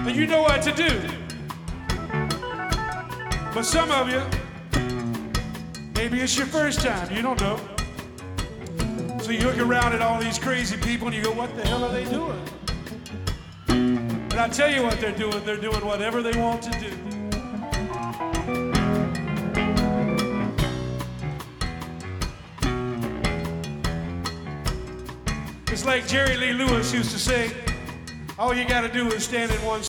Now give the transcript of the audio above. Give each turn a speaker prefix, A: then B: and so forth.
A: and you know what to do. But some of you, maybe it's your first time, you don't know. So you look around at all these crazy people and you go, what the hell are they doing? And I tell you what they're doing whatever they want to do. It's like Jerry Lee Lewis used to say, all you gotta do is stand in one